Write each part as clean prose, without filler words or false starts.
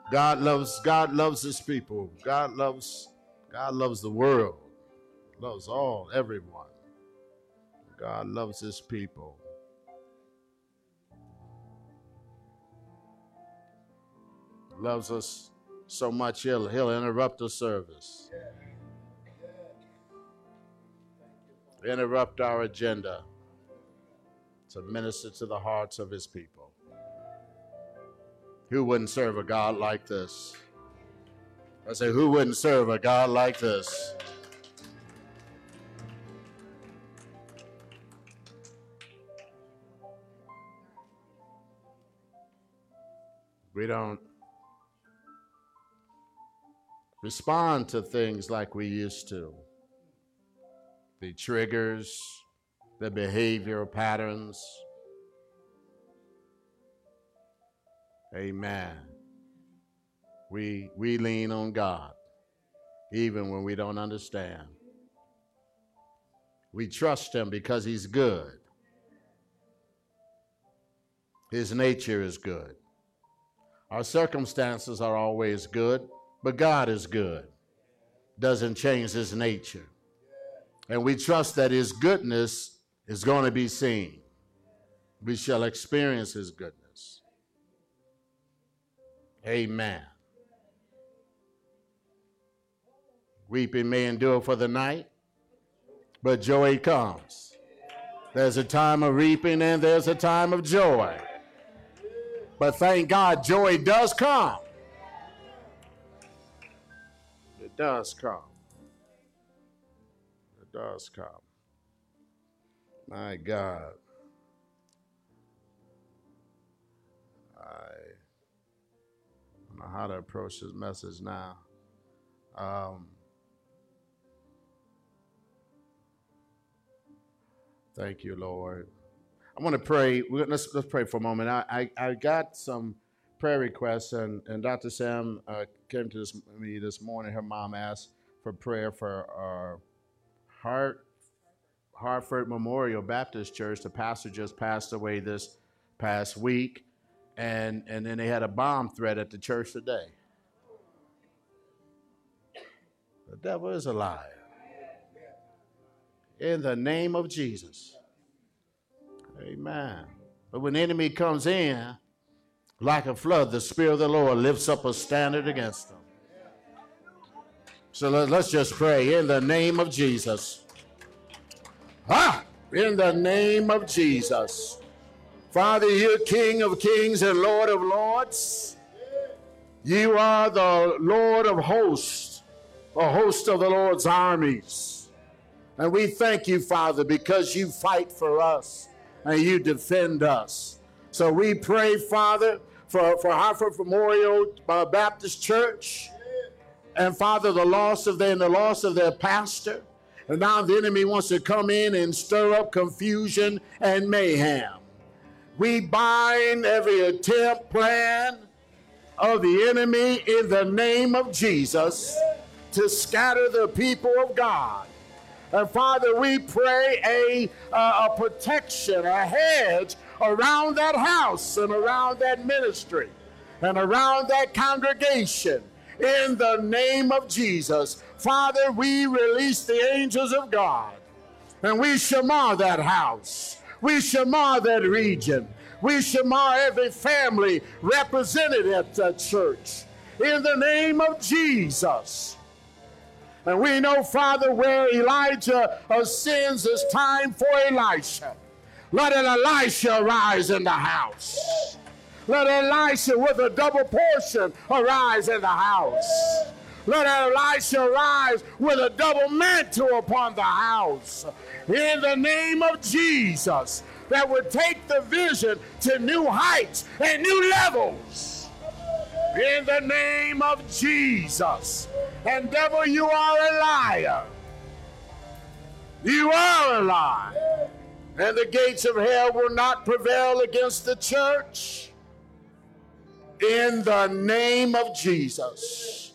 God loves his people. God loves the world. Loves everyone. God loves his people. Loves us so much he'll interrupt the service. Interrupt our agenda to minister to the hearts of his people. Who wouldn't serve a God like this? I say, who wouldn't serve a God like this? We don't respond to things like we used to. The triggers, the behavioral patterns. Amen. We lean on God, even when we don't understand. We trust him because he's good. His nature is good. Our circumstances are always good, but God is good. Doesn't change his nature. And we trust that his goodness is going to be seen. We shall experience his goodness. Amen. Weeping may endure for the night, but joy comes. There's a time of reaping and there's a time of joy. But thank God, joy does come. It does come. It does come. My God. I don't know how to approach this message now. Thank you, Lord. I want to pray. Let's pray for a moment. I got some prayer requests, and Dr. Sam came to me this morning. Her mom asked for prayer for our Hartford Memorial Baptist Church. The pastor just passed away this past week, and then they had a bomb threat at the church today. The devil is a liar. In the name of Jesus. Amen. But when the enemy comes in like a flood, the Spirit of the Lord lifts up a standard against them. So let's just pray in the name of Jesus. In the name of Jesus. Father, you're King of kings and Lord of lords. You are the Lord of hosts, a host of the Lord's armies. And we thank you, Father, because you fight for us and you defend us. So we pray, Father, for Hartford Memorial Baptist Church. And Father, the loss of their pastor. And now the enemy wants to come in and stir up confusion and mayhem. We bind every attempt, plan of the enemy in the name of Jesus to scatter the people of God. And Father, we pray a protection, a hedge around that house and around that ministry and around that congregation in the name of Jesus. Father, we release the angels of God and we shamar that house. We shamar that region. We shamar every family represented at that church in the name of Jesus. And we know, Father, where Elijah sins, it's time for Elisha. Let an Elisha arise in the house. Let Elisha with a double portion arise in the house. Let Elisha arise with a double mantle upon the house. In the name of Jesus, that would take the vision to new heights and new levels. In the name of Jesus. And devil, you are a liar. You are a liar. And the gates of hell will not prevail against the church. In the name of Jesus.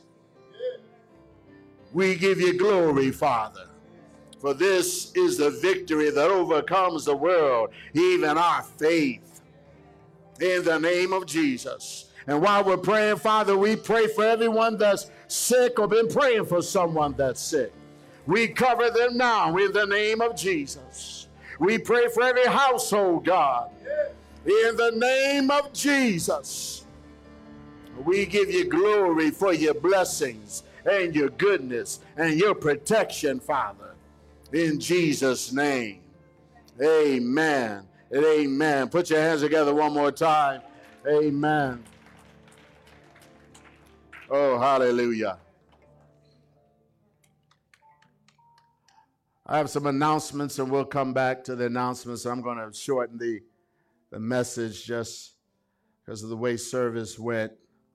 We give you glory, Father. For this is the victory that overcomes the world, even our faith. In the name of Jesus. And while we're praying, Father, we pray for everyone that's sick or been praying for someone that's sick. We cover them now in the name of Jesus. We pray for every household, God, in the name of Jesus. We give you glory for your blessings and your goodness and your protection, Father, in Jesus' name. Amen and amen. Put your hands together one more time. Amen. Oh, hallelujah. I have some announcements, and we'll come back to the announcements. I'm going to shorten the message just because of the way service went.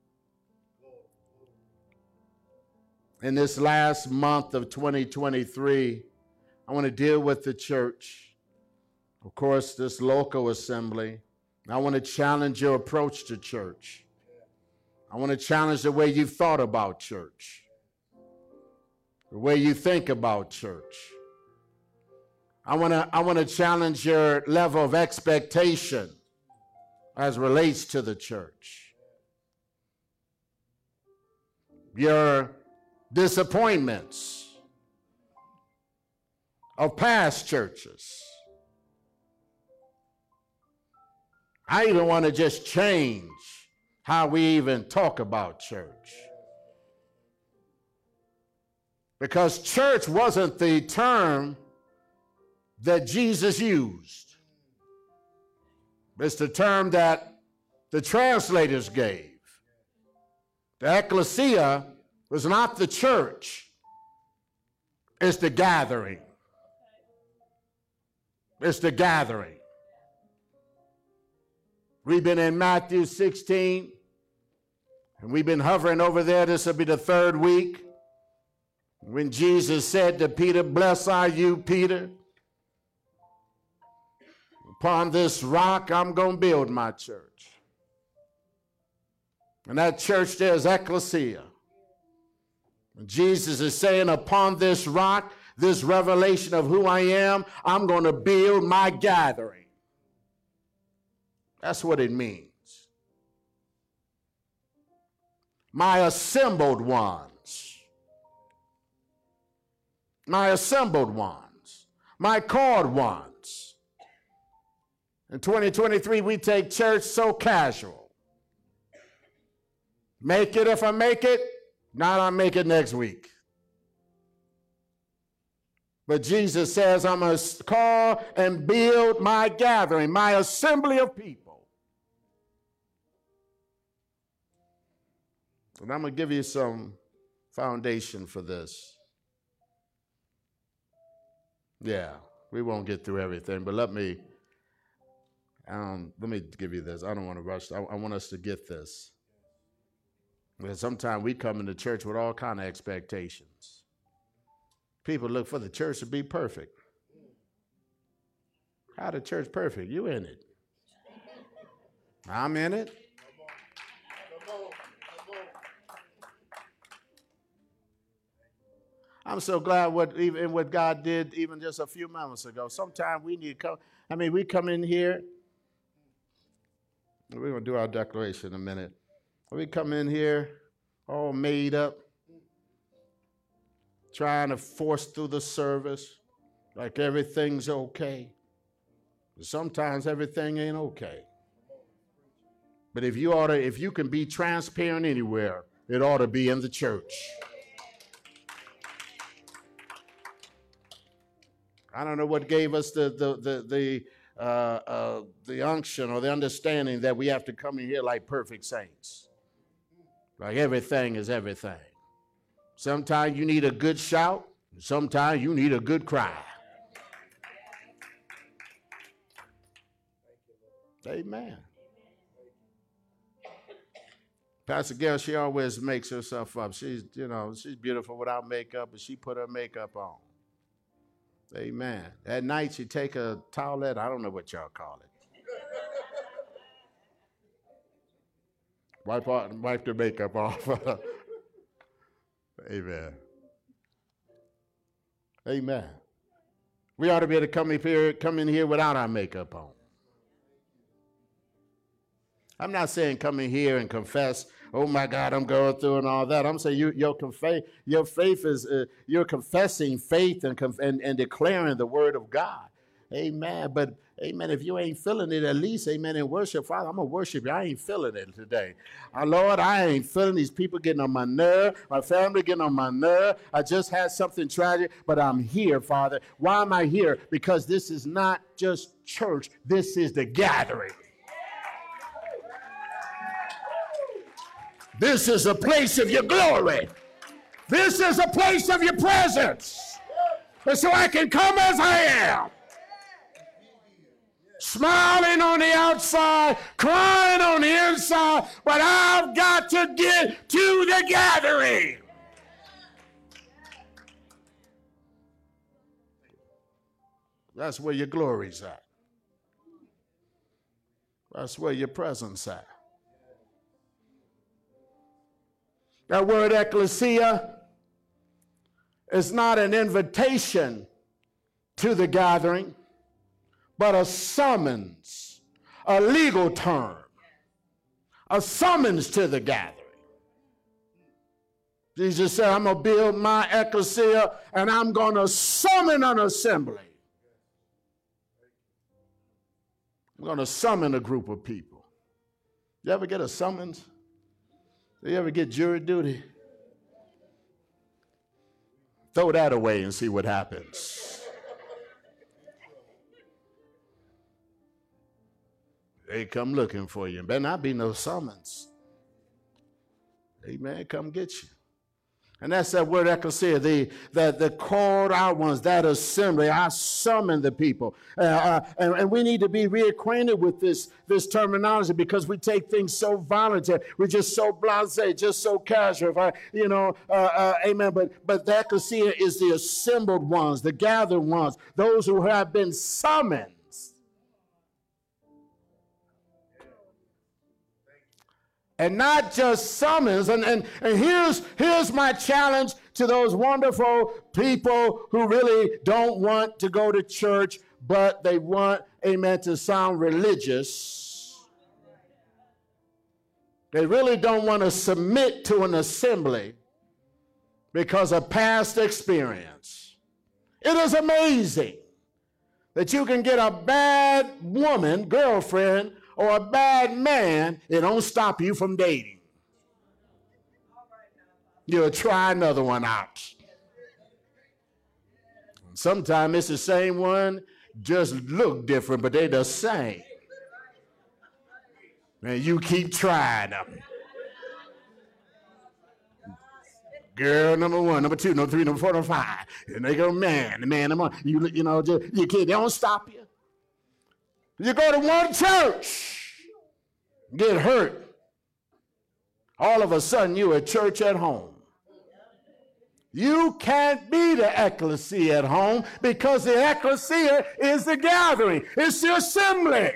In this last month of 2023, I want to deal with the church. Of course, this local assembly. I want to challenge your approach to church. I want to challenge the way you've thought about church, the way you think about church. I want to challenge your level of expectation as relates to the church. Your disappointments of past churches. I even want to just change how we even talk about church. Because church wasn't the term that Jesus used. It's the term that the translators gave. The ecclesia was not the church. It's the gathering. It's the gathering. We've been in Matthew 16, and we've been hovering over there. This will be the third week. When Jesus said to Peter, "Blessed are you, Peter. Upon this rock, I'm going to build my church." And that church there is ecclesia. And Jesus is saying, upon this rock, this revelation of who I am, I'm going to build my gathering. That's what it means. My assembled ones. My assembled ones. My called ones. In 2023, we take church so casual. Make it if I make it, not I make it next week. But Jesus says, I'm going to call and build my gathering, my assembly of people. And I'm going to give you some foundation for this. Yeah, we won't get through everything, but let me give you this. I don't want to rush. I want us to get this. Because sometimes we come into church with all kind of expectations. People look for the church to be perfect. How the church perfect? You in it. I'm in it. I'm so glad what God did even just a few moments ago. Sometimes we need to come. We come in here. We're going to do our declaration in a minute. We come in here all made up, trying to force through the service like everything's okay. But sometimes everything ain't okay. But if you can be transparent anywhere, it ought to be in the church. I don't know what gave us the unction or the understanding that we have to come in here like perfect saints. Like everything is everything. Sometimes you need a good shout. Sometimes you need a good cry. Amen. Pastor Gail, she always makes herself up. She's beautiful without makeup, but she put her makeup on. Amen. At night, she take a towelette. I don't know what y'all call it. Wipe the makeup off. Amen. Amen. We ought to be able to come in here without our makeup on. I'm not saying come in here and confess, oh my God, I'm going through and all that. I'm saying your faith is, you're confessing faith and declaring the word of God. Amen. But amen, if you ain't feeling it, at least, amen, in worship, Father, I'm going to worship you. I ain't feeling it today. Lord, I ain't feeling these people getting on my nerve, my family getting on my nerve. I just had something tragic, but I'm here, Father. Why am I here? Because this is not just church. This is the gathering. This is a place of your glory. This is a place of your presence. And so I can come as I am. Smiling on the outside, crying on the inside, but I've got to get to the gathering. That's where your glory's at. That's where your presence at. That word ecclesia is not an invitation to the gathering, but a summons, a legal term, a summons to the gathering. Jesus said, I'm going to build my ecclesia and I'm going to summon an assembly. I'm going to summon a group of people. You ever get a summons? You ever get jury duty? Throw that away and see what happens. They come looking for you. Better not be no summons. Amen. Come get you. And that's that word ecclesia, the called out ones, that assembly. I summon the people. And we need to be reacquainted with this terminology because we take things so voluntary. We're just so blasé, just so casual. Amen. But the ecclesia is the assembled ones, the gathered ones, those who have been summoned. And not just summons. And here's my challenge to those wonderful people who really don't want to go to church, but they want, amen, to sound religious. They really don't want to submit to an assembly because of past experience. It is amazing that you can get a bad woman, girlfriend, or a bad man, it don't stop you from dating. You'll try another one out. Sometimes it's the same one, just look different, but they're the same. And you keep trying them. Girl number 1, number 2, number 3, number 4, number 5. And they go, man, number 1. You kid, they don't stop you. You go to one church, get hurt. All of a sudden, you're at church at home. You can't be the ecclesia at home because the ecclesia is the gathering. It's the assembly.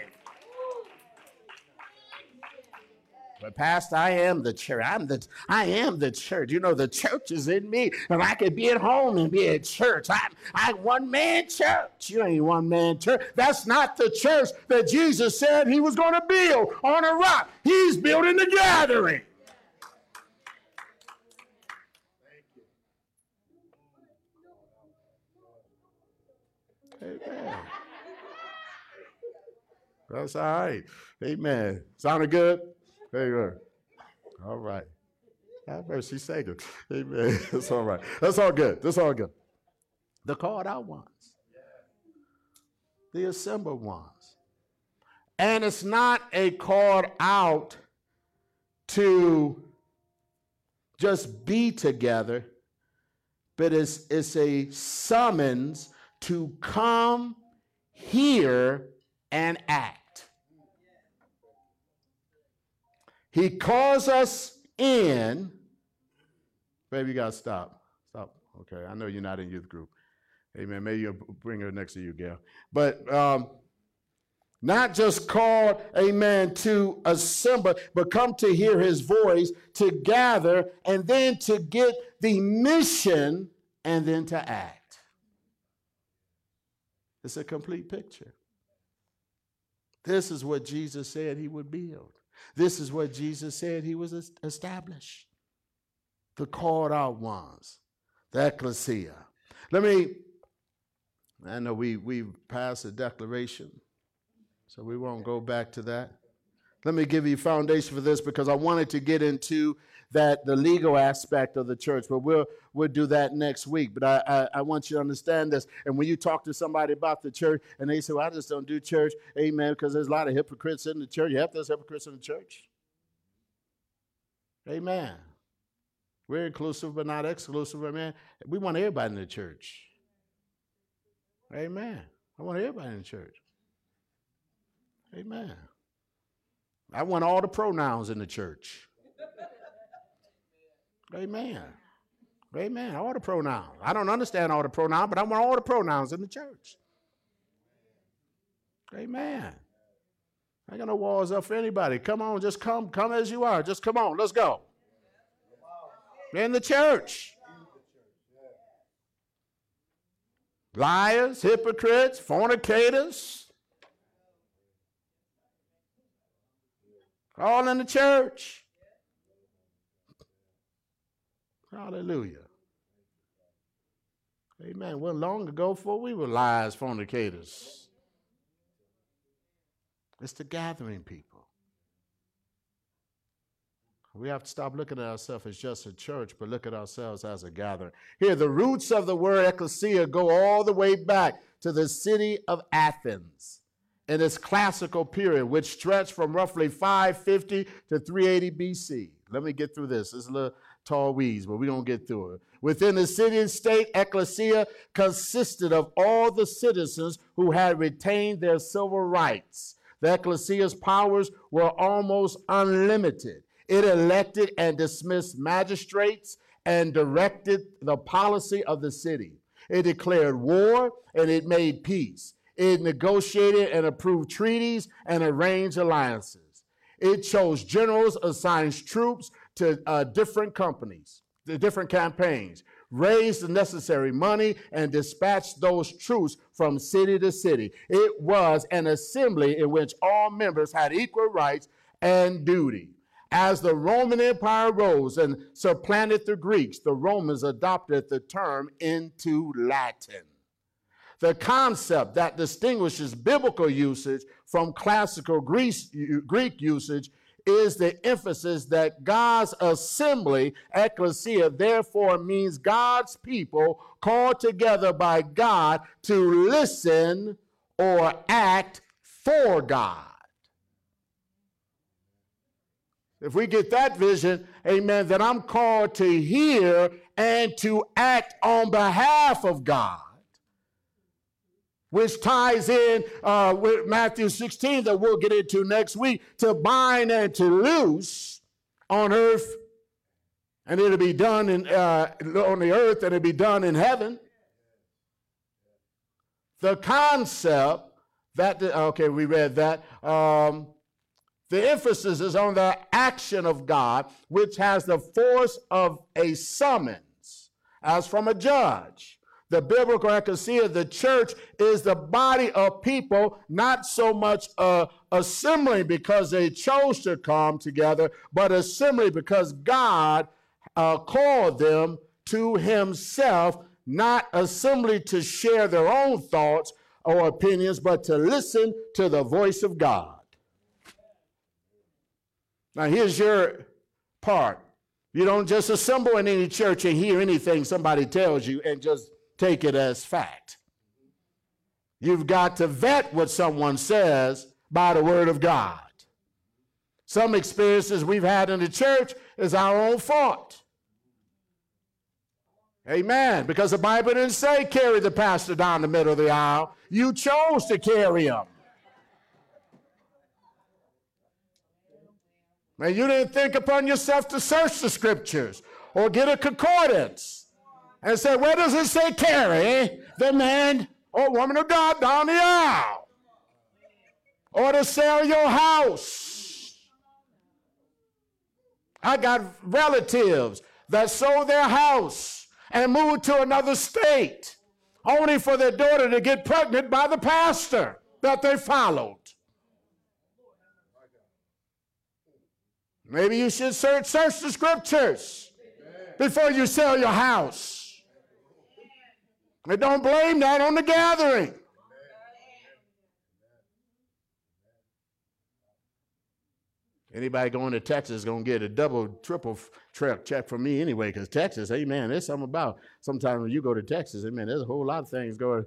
But Pastor, I am the church. I am the church. You know, the church is in me, and I could be at home and be at church. I'm one-man church. You ain't one-man church. That's not the church that Jesus said he was going to build on a rock. He's building the gathering. Amen. That's all right. Amen. Sounded good? There you are. All right. Have mercy, Savior. Amen. That's all right. That's all good. That's all good. The called out ones. The assembled ones. And it's not a called out to just be together, but it's a summons to come, hear, and act. He calls us in. Baby, you got to stop. Stop. Okay, I know you're not in youth group. Amen. Maybe you'll bring her next to you, Gail. But not just called, amen, to assemble, but come to hear his voice, to gather, and then to get the mission, and then to act. It's a complete picture. This is what Jesus said he would build. This is what Jesus said he was established. The called out ones, the ecclesia. I know we passed a declaration, so we won't go back to that. Let me give you a foundation for this because I wanted to get into the legal aspect of the church, but we'll do that next week. But I want you to understand this. And when you talk to somebody about the church and they say, well, I just don't do church, amen, because there's a lot of hypocrites in the church. You have those hypocrites in the church. Amen. We're inclusive but not exclusive. Amen. We want everybody in the church. Amen. I want everybody in the church. Amen. I want all the pronouns in the church. Amen. Amen. All the pronouns. I don't understand all the pronouns, but I want all the pronouns in the church. Amen. I ain't got no walls up for anybody. Come on, just come as you are. Just come on, let's go. In the church. Liars, hypocrites, fornicators. All in the church. Hallelujah. Amen. Well, long ago before we were liars, fornicators. It's the gathering people. We have to stop looking at ourselves as just a church, but look at ourselves as a gathering. Here, the roots of the word ecclesia go all the way back to the city of Athens in its classical period, which stretched from roughly 550 to 380 BC. Let me get through this. It's a little tall weeds, but we're going to get through it. Within the city and state, ecclesia consisted of all the citizens who had retained their civil rights. The ecclesia's powers were almost unlimited. It elected and dismissed magistrates and directed the policy of the city. It declared war and it made peace. It negotiated and approved treaties and arranged alliances. It chose generals, assigned troops to different companies, the different campaigns, raised the necessary money, and dispatched those troops from city to city. It was an assembly in which all members had equal rights and duty. As the Roman Empire rose and supplanted the Greeks, the Romans adopted the term into Latin. The concept that distinguishes biblical usage from classical Greek usage is the emphasis that God's assembly, ecclesia, therefore means God's people called together by God to listen or act for God. If we get that vision, amen, then I'm called to hear and to act on behalf of God, which ties in with Matthew 16 that we'll get into next week, to bind and to loose on earth, and it'll be done on the earth, and it'll be done in heaven. The concept that, okay, we read that. The emphasis is on the action of God, which has the force of a summons, as from a judge. The biblical ecclesia, the church, is the body of people, not so much assembly because they chose to come together, but assembly because God called them to himself, not assembly to share their own thoughts or opinions, but to listen to the voice of God. Now, here's your part. You don't just assemble in any church and hear anything somebody tells you and just take it as fact. You've got to vet what someone says by the word of God. Some experiences we've had in the church is our own fault. Amen. Because the Bible didn't say carry the pastor down the middle of the aisle. You chose to carry him. And you didn't think upon yourself to search the scriptures or get a concordance and say, where does it say carry the man or woman of God down the aisle? Or to sell your house. I got relatives that sold their house and moved to another state only for their daughter to get pregnant by the pastor that they followed. Maybe you should search the scriptures before you sell your house. And don't blame that on the gathering. Anybody going to Texas is going to get a double, triple check from me anyway, because Texas, amen, there's something about, sometimes when you go to Texas, amen, there's a whole lot of things going.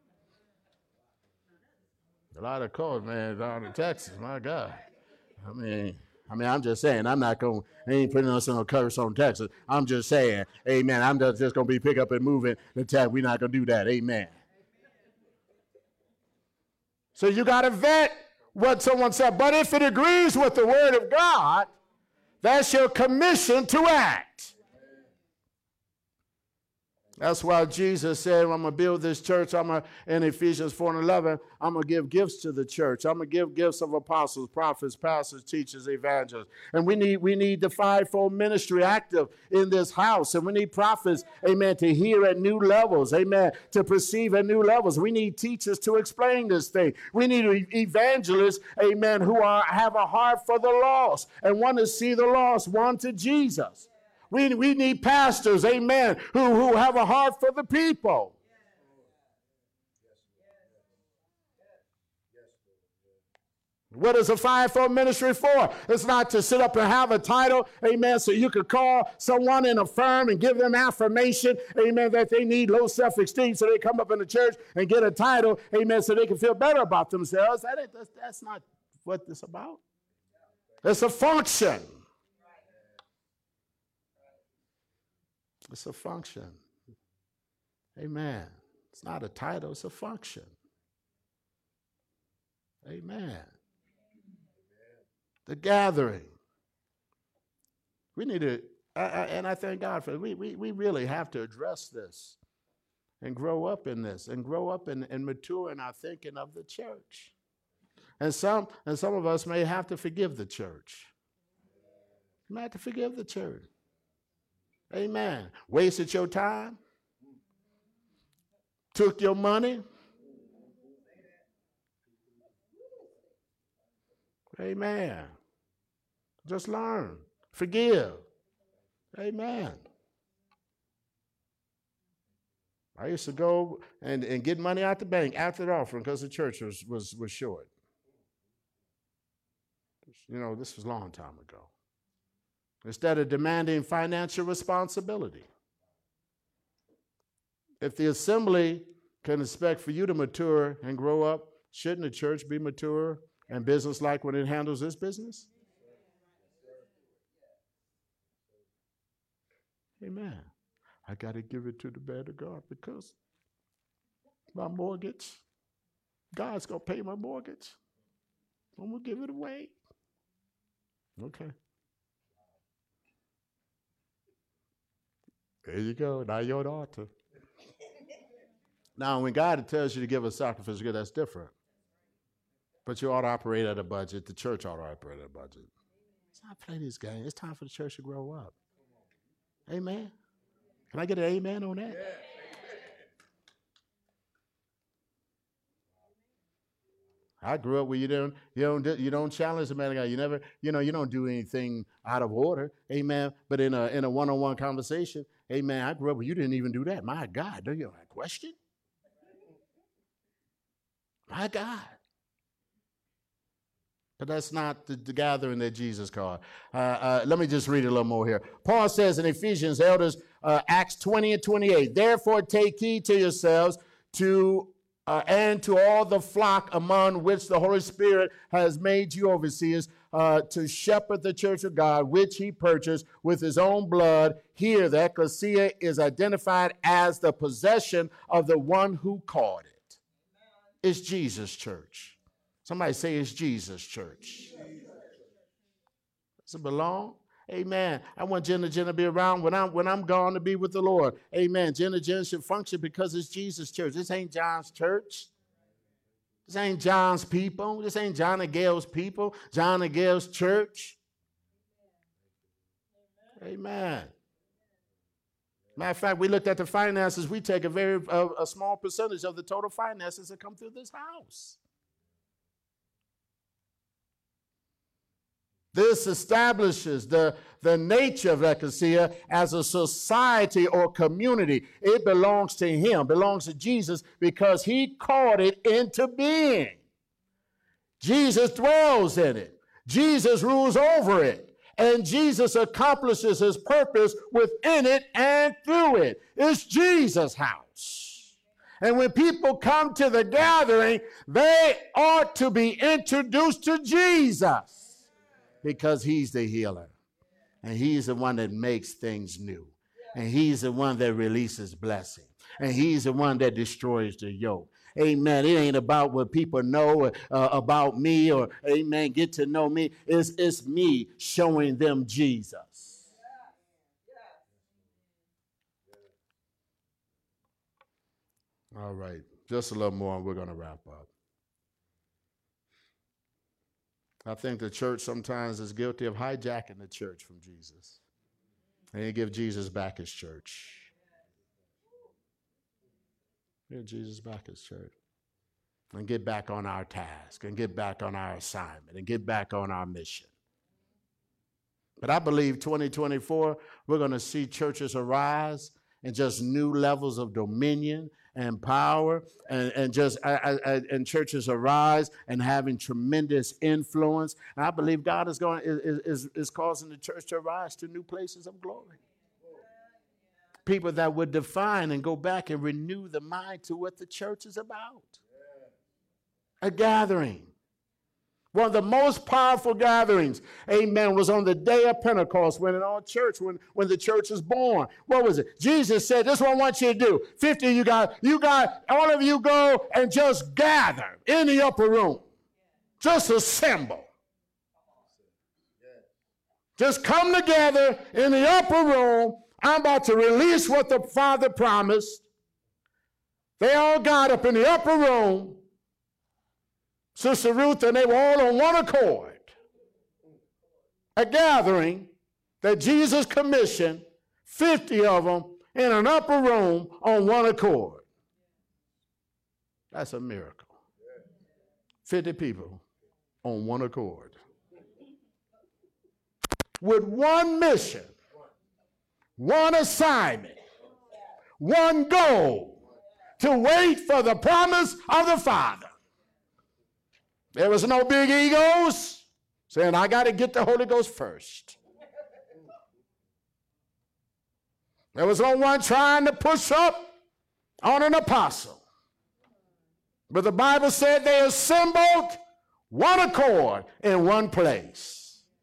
A lot of calls, man, down in Texas, my God. I mean, I'm just saying, I ain't putting us on a curse on Texas. I'm just saying, amen, I'm just going to be pick up and moving the Texas. We're not going to do that, amen. So you got to vet what someone said. But if it agrees with the word of God, that's your commission to act. That's why Jesus said, I'm going to build this church. In Ephesians 4:11, I'm going to give gifts to the church. I'm going to give gifts of apostles, prophets, pastors, teachers, evangelists. And we need the fivefold ministry active in this house. And we need prophets, amen, to hear at new levels, amen, to perceive at new levels. We need teachers to explain this thing. We need evangelists, amen, who have a heart for the lost and want to see the lost won to Jesus. We need pastors, amen, who have a heart for the people. What is a fivefold ministry for? It's not to sit up and have a title, amen, so you could call someone in a firm and give them affirmation, amen, that they need low self-esteem, so they come up in the church and get a title, amen, so they can feel better about themselves. That's not what it's about. It's a function. It's a function. Amen. It's not a title, it's a function. Amen. The gathering. We need to, and I thank God for it. We really have to address this and grow up in this and grow up and mature in our thinking of the church. And some of us may have to forgive the church. You may have to forgive the church. Amen. Wasted your time. Took your money. Amen. Just learn. Forgive. Amen. I used to go and get money out the bank after the offering because the church was short. You know, this was a long time ago. Instead of demanding financial responsibility. If the assembly can expect for you to mature and grow up, shouldn't the church be mature and business-like when it handles its business? Amen. I got to give it to the man of God because my mortgage, God's going to pay my mortgage. I'm going to give it away. Okay. There you go. Now you're an altar. Now, when God tells you to give a sacrifice, that's different. But you ought to operate at a budget. The church ought to operate at a budget. Let's not play this game. It's time for the church to grow up. Amen. Can I get an amen on that? Yeah. I grew up where you don't challenge the man of God. You never, you don't do anything out of order. Amen. But in a one-on-one conversation, amen, I grew up where you didn't even do that. My God, do you have a question? My God. But that's not the gathering that Jesus called. Let me just read a little more here. Paul says in Ephesians, elders, Acts 20 and 28, therefore take heed to yourselves and to all the flock among which the Holy Spirit has made you overseers to shepherd the church of God, which he purchased with his own blood. Here, the ecclesia is identified as the possession of the one who called it. It's Jesus' church. Somebody say it's Jesus' church. Does it belong? Amen. I want Jen to be around when I'm gone to be with the Lord. Amen. Jen should function because it's Jesus' church. This ain't John's church. This ain't John's people. This ain't John and Gail's people. John and Gail's church. Amen. Matter of fact, we looked at the finances. We take a small percentage of the total finances that come through this house. This establishes the nature of ecclesia as a society or community. It belongs to him, belongs to Jesus, because he called it into being. Jesus dwells in it. Jesus rules over it. And Jesus accomplishes his purpose within it and through it. It's Jesus' house. And when people come to the gathering, they ought to be introduced to Jesus, because he's the healer. And he's the one that makes things new. And he's the one that releases blessing. And he's the one that destroys the yoke. Amen. It ain't about what people know about me, or, amen, get to know me. It's me showing them Jesus. All right. Just a little more and we're going to wrap up. I think the church sometimes is guilty of hijacking the church from Jesus. And they give Jesus back his church. Give Jesus back his church. And get back on our task, and get back on our assignment, and get back on our mission. But I believe 2024, we're going to see churches arise in just new levels of dominion and power, and churches arise and having tremendous influence. And I believe God is causing the church to rise to new places of glory. People that would define and go back and renew the mind to what the church is about. A gathering. One of the most powerful gatherings, amen, was on the day of Pentecost, when in our church, when the church was born. What was it? Jesus said, this is what I want you to do. 50, you got, all of you go and just gather in the upper room. Just assemble. Just come together in the upper room. I'm about to release what the Father promised. They all got up in the upper room. Sister Ruth and they were all on one accord. A gathering that Jesus commissioned, 50 of them in an upper room on one accord. That's a miracle. 50 people on one accord. With one mission, one assignment, one goal, to wait for the promise of the Father. There was no big egos saying, I got to get the Holy Ghost first. There was no one trying to push up on an apostle. But the Bible said they assembled one accord in one place.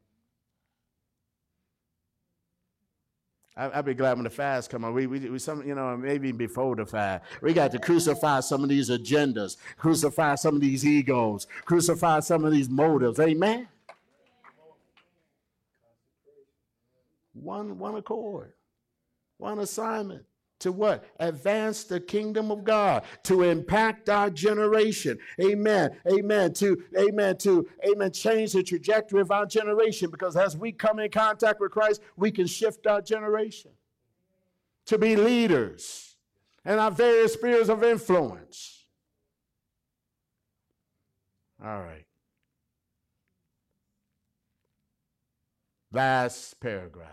I'd be glad when the fast come on. We some, maybe before the fast, we got to crucify some of these agendas, crucify some of these egos, crucify some of these motives. Amen. One accord, one assignment. To what? Advance the kingdom of God, to impact our generation. Amen. Amen. To change the trajectory of our generation, because as we come in contact with Christ, we can shift our generation to be leaders in our various spheres of influence. All right. Last paragraph.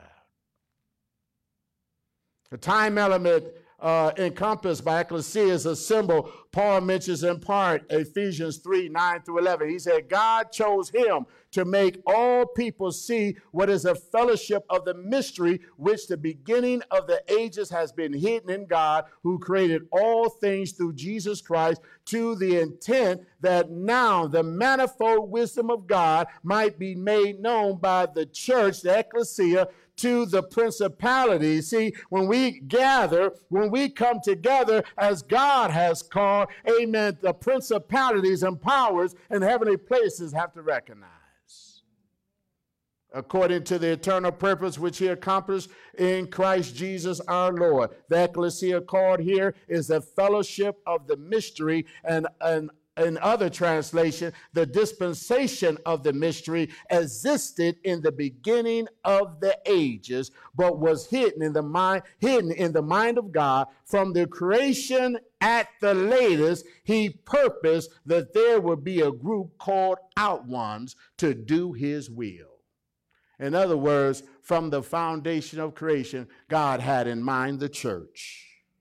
The time element encompassed by ecclesia is a symbol Paul mentions in part Ephesians 3:9-11. He said, God chose him to make all people see what is a fellowship of the mystery which the beginning of the ages has been hidden in God, who created all things through Jesus Christ, to the intent that now the manifold wisdom of God might be made known by the church, the ecclesia, to the principalities. See, when we gather, when we come together as God has called, amen, the principalities and powers in heavenly places have to recognize. According to the eternal purpose which he accomplished in Christ Jesus our Lord. The ecclesia called here is the fellowship of the mystery, and in other translation, the dispensation of the mystery existed in the beginning of the ages, but was hidden in the mind of God from the creation. At the latest, he purposed that there would be a group called out ones to do his will. In other words, from the foundation of creation, God had in mind the church.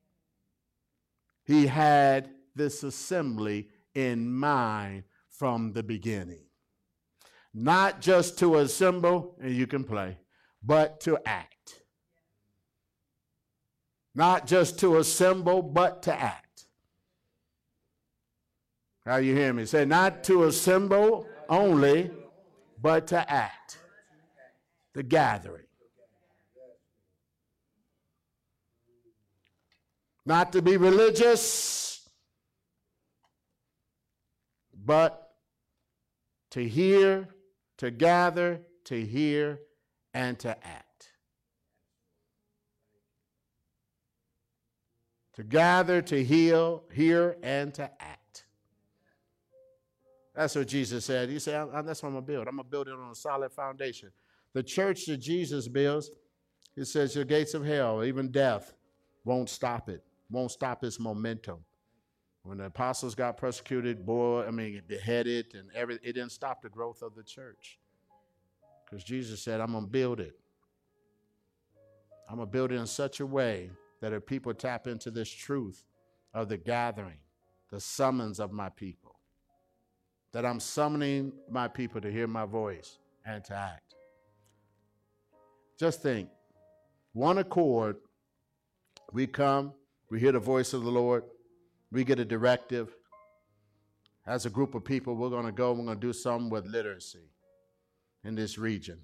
He had this assembly in mind from the beginning. Not just to assemble and you can play, but to act. Not just to assemble, but to act. How you hear me? Say, not to assemble only, but to act. The gathering. Not to be religious, but to hear, to gather, to hear, and to act. To gather, to hear, and to act. That's what Jesus said. He said, that's what I'm going to build. I'm going to build it on a solid foundation. The church that Jesus builds, he says, your gates of hell, even death, won't stop it. Won't stop its momentum. When the apostles got persecuted, beheaded, and everything, it didn't stop the growth of the church. Because Jesus said, I'm going to build it. I'm going to build it in such a way that if people tap into this truth of the gathering, the summons of my people, that I'm summoning my people to hear my voice and to act. Just think, one accord, we come, we hear the voice of the Lord, we get a directive. As a group of people, we're going to do something with literacy in this region.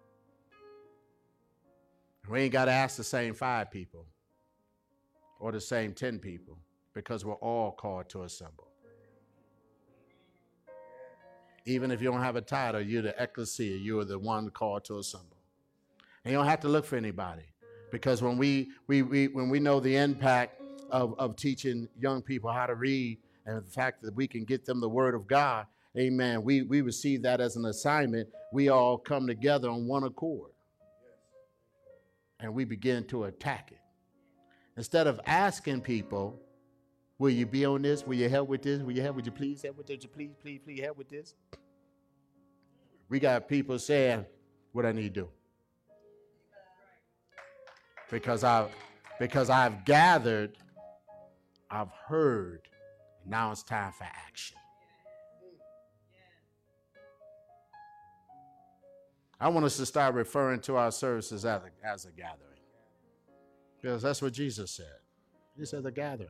We ain't got to ask the same 5 people or the same 10 people because we're all called to assemble. Even if you don't have a title, you're the ecclesia, you're the one called to assemble. And you don't have to look for anybody. Because when we know the impact of teaching young people how to read and the fact that we can get them the word of God, amen, we receive that as an assignment. We all come together on one accord. And we begin to attack it. Instead of asking people, will you be on this? Will you help with this? Would you please help with this? Would you please help with this? We got people saying what I need to do. Because I've gathered, I've heard, and now it's time for action. I want us to start referring to our services as a gathering. Because that's what Jesus said. He said the gathering.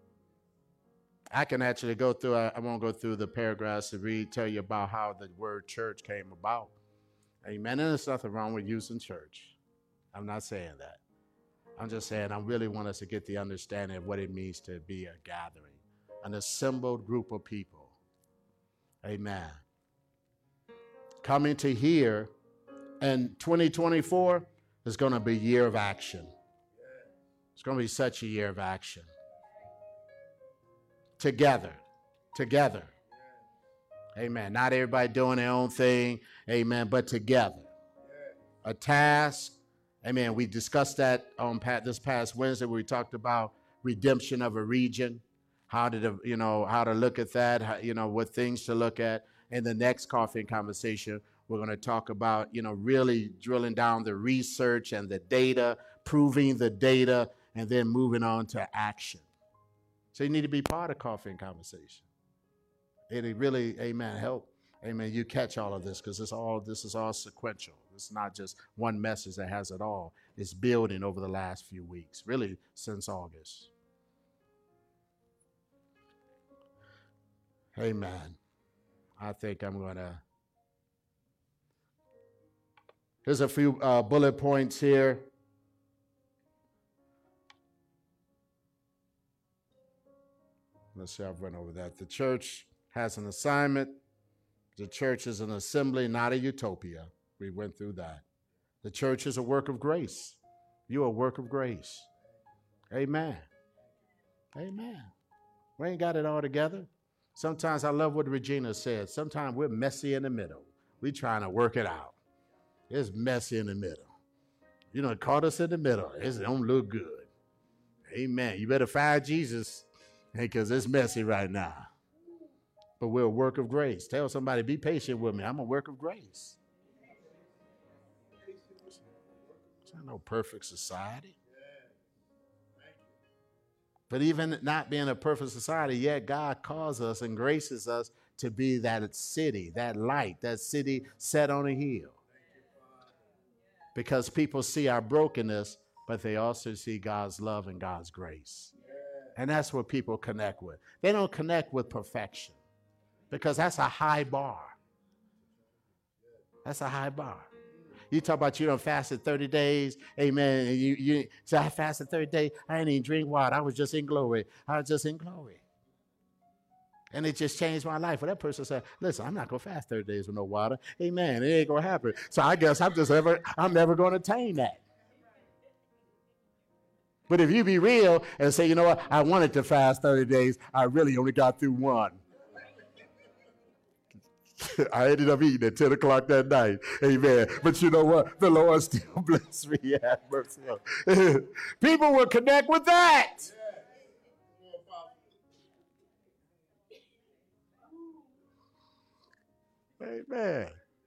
I can actually go through, I won't go through the paragraphs to tell you about how the word church came about. Amen. And there's nothing wrong with using church. I'm not saying that. I'm just saying I really want us to get the understanding of what it means to be a gathering, an assembled group of people. Amen. Coming to hear, and 2024 is going to be a year of action. It's going to be such a year of action. Together. Amen. Not everybody doing their own thing. Amen. But together. A task. Amen. We discussed that on this past Wednesday where we talked about redemption of a region, how to look at that, what things to look at. In the next coffee and conversation, we're going to talk about, really drilling down the research and the data, proving the data, and then moving on to action. So you need to be part of coffee and conversation. It really, amen, help. Amen. You catch all of this because this is all sequential. It's not just one message that has it all. It's building over the last few weeks, really since August. Amen. I think I'm going to. Here's a few bullet points here. Let's see, I've run over that. The church has an assignment. The church is an assembly, not a utopia. We went through that. The church is a work of grace. You're a work of grace. Amen. Amen. We ain't got it all together. Sometimes I love what Regina said. Sometimes we're messy in the middle. We're trying to work it out. It's messy in the middle. Caught us in the middle. It don't look good. Amen. You better find Jesus because it's messy right now. But we're a work of grace. Tell somebody, be patient with me. I'm a work of grace. It's not no perfect society. But even not being a perfect society, yet God calls us and graces us to be that city, that light, that city set on a hill. Because people see our brokenness, but they also see God's love and God's grace. And that's what people connect with. They don't connect with perfection because that's a high bar. That's a high bar. You talk about you done fasted 30 days. Amen. And you say, I fasted 30 days. I didn't even drink water. I was just in glory. I was just in glory. And it just changed my life. Well, that person said, listen, I'm not going to fast 30 days with no water. Amen. It ain't going to happen. So I guess I'm never going to attain that. But if you be real and say, you know what, I wanted to fast 30 days. I really only got through one. I ended up eating at 10 o'clock that night. Amen. But you know what? The Lord still bless me. Have mercy. People will connect with that. Amen.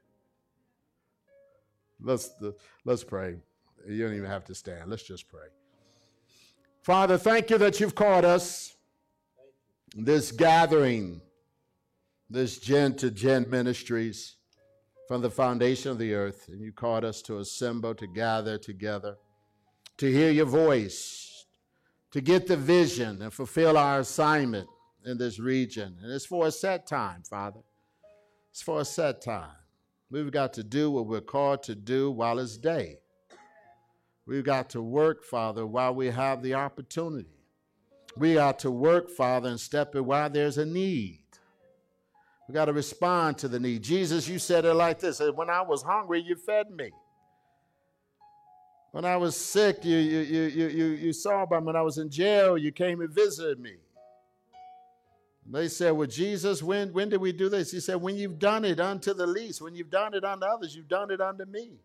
Let's pray. You don't even have to stand. Let's just pray. Father, thank you that you've called us this gathering, this Gen to Gen Ministries from the foundation of the earth. And you called us to assemble, to gather together, to hear your voice, to get the vision and fulfill our assignment in this region. And it's for a set time, Father. It's for a set time. We've got to do what we're called to do while it's day. We've got to work, Father, while we have the opportunity. We got to work, Father, and step in while there's a need. We got to respond to the need. Jesus, you said it like this. When I was hungry, you fed me. When I was sick, you saw about me. When I was in jail, you came and visited me. They said, well, Jesus, when did we do this? He said, when you've done it unto the least, when you've done it unto others, you've done it unto me.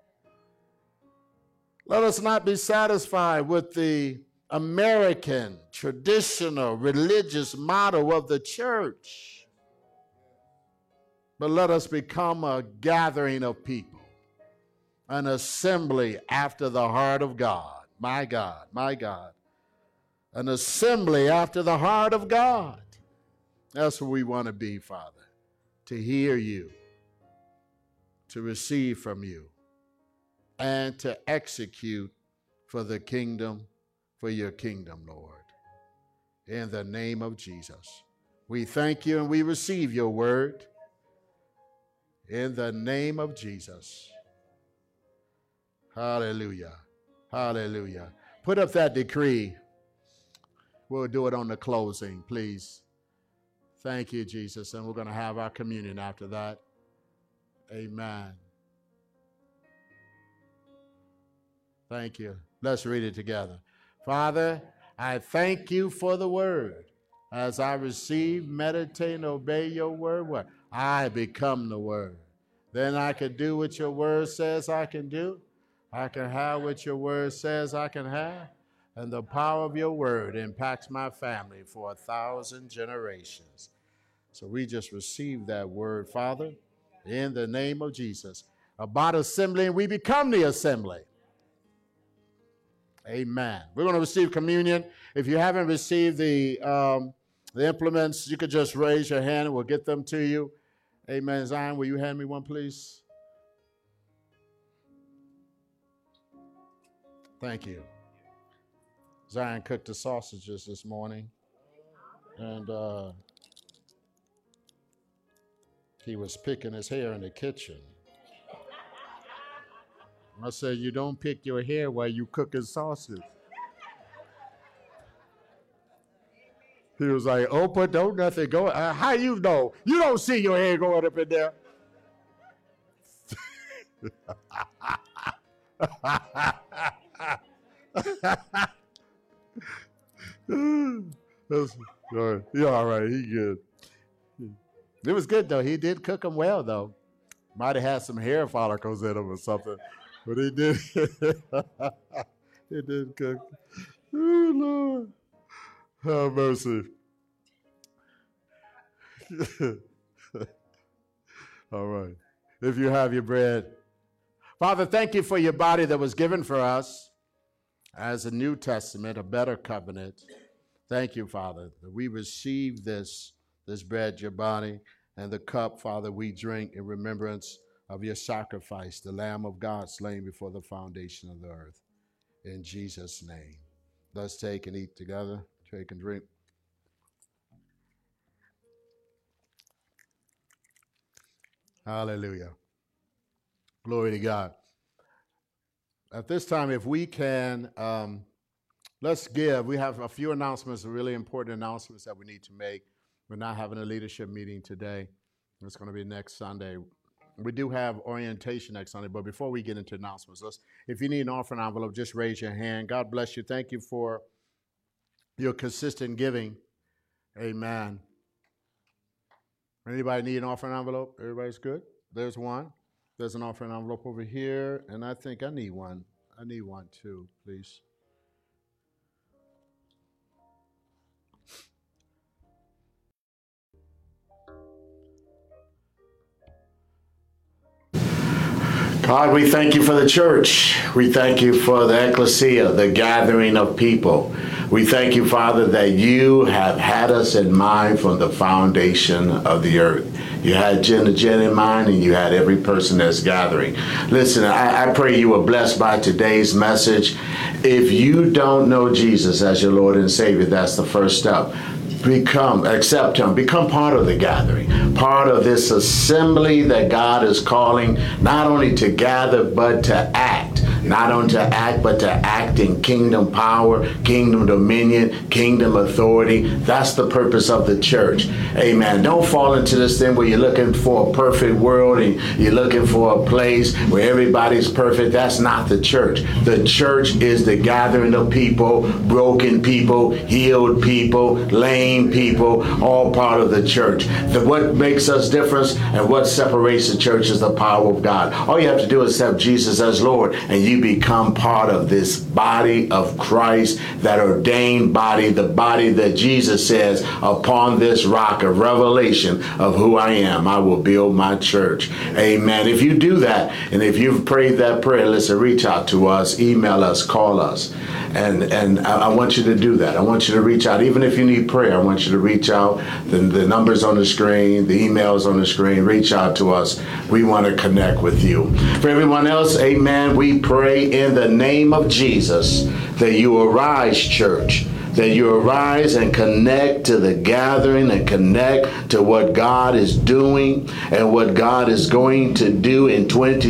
Let us not be satisfied with the American traditional religious motto of the church, but let us become a gathering of people, an assembly after the heart of God. My God, my God. An assembly after the heart of God. That's what we want to be, Father, to hear you, to receive from you, and to execute for the kingdom, for your kingdom, Lord. In the name of Jesus, we thank you and we receive your word. In the name of Jesus. Hallelujah. Hallelujah. Put up that decree. We'll do it on the closing, please. Thank you, Jesus. And we're going to have our communion after that. Amen. Thank you. Let's read it together. Father, I thank you for the word. As I receive, meditate, and obey your word, I become the word. Then I can do what your word says I can do. I can have what your word says I can have. And the power of your word impacts my family for 1,000 generations. So we just received that word, Father, in the name of Jesus. About assembly, and we become the assembly. Amen. We're going to receive communion. If you haven't received the implements, you could just raise your hand and we'll get them to you. Amen. Zion, will you hand me one, please? Thank you. Zion cooked the sausages this morning, and he was picking his hair in the kitchen. I said, you don't pick your hair while you cooking sausage. He was like, Oprah, don't nothing go. How you know? You don't see your hair going up in there. You're all right. He good. It was good, though. He did cook them well, though. Might have had some hair follicles in him or something. But he did. He did cook. Oh, Lord. Have mercy. All right. If you have your bread. Father, thank you for your body that was given for us as a New Testament, a better covenant. Thank you, Father, that we receive this bread, your body, and the cup, Father, we drink in remembrance of your sacrifice, the Lamb of God slain before the foundation of the earth. In Jesus' name. Let's take and eat together. Take and drink. Hallelujah. Glory to God. At this time, if we can, let's give. We have a few announcements, really important announcements that we need to make. We're not having a leadership meeting today. It's going to be next Sunday. We do have orientation next Sunday, but before we get into announcements, if you need an offering envelope, just raise your hand. God bless you. Thank you for your consistent giving. Amen. Anybody need an offering envelope? Everybody's good? There's one. There's an offering envelope over here, and I think I need one. I need one too, please. God, we thank you for the church. We thank you for the ecclesia, the gathering of people. We thank you, Father, that you have had us in mind from the foundation of the earth. You had Jen in mind, and you had every person that's gathering. Listen, I pray you were blessed by today's message. If you don't know Jesus as your Lord and Savior, that's the first step. Accept him, become part of the gathering, part of this assembly that God is calling not only to gather, but to act. Not only to act, but to act in kingdom power, kingdom dominion, kingdom authority. That's the purpose of the church. Amen. Don't fall into this thing where you're looking for a perfect world and you're looking for a place where everybody's perfect. That's not the church. The church is the gathering of people, broken people, healed people, lame people, all part of the church. What makes us different and what separates the church is the power of God. All you have to do is accept Jesus as Lord, and you become part of this body of Christ, that ordained body, the body that Jesus says, upon this rock of revelation of who I am, I will build my church. Amen. If you do that, and if you've prayed that prayer, listen, reach out to us, email us, call us. And I want you to do that. I want you to reach out. Even if you need prayer, I want you to reach out. The number's on the screen. The email's on the screen. Reach out to us. We want to connect with you. For everyone else, amen, we pray in the name of Jesus that you arise, church. That you arise and connect to the gathering and connect to what God is doing and what God is going to do in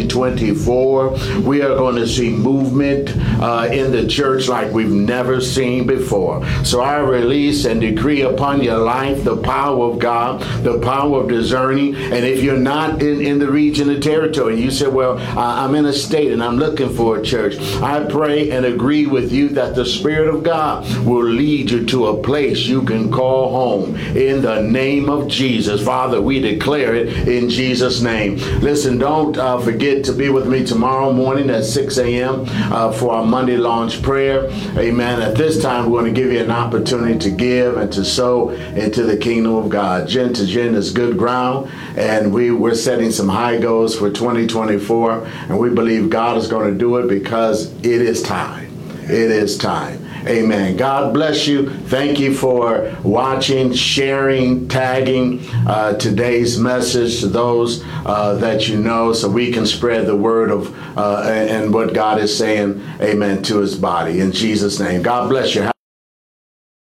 2024. We are going to see movement in the church like we've never seen before. So I release and decree upon your life the power of God, the power of discerning. And if you're not in the region of territory, you say, well, I'm in a state and I'm looking for a church. I pray and agree with you that the Spirit of God will lead you to a place you can call home in the name of Jesus. Father, we declare it in Jesus' name. Listen, don't forget to be with me tomorrow morning at 6 a.m. For our Monday launch prayer. Amen. At this time, we're going to give you an opportunity to give and to sow into the kingdom of God. Gen to Gen is good ground, and we're setting some high goals for 2024, and we believe God is going to do it because it is time. It is time. Amen. God bless you. Thank you for watching, sharing, tagging today's message to those that you know, so we can spread the word of and what God is saying, amen, to his body. In Jesus' name. God bless you.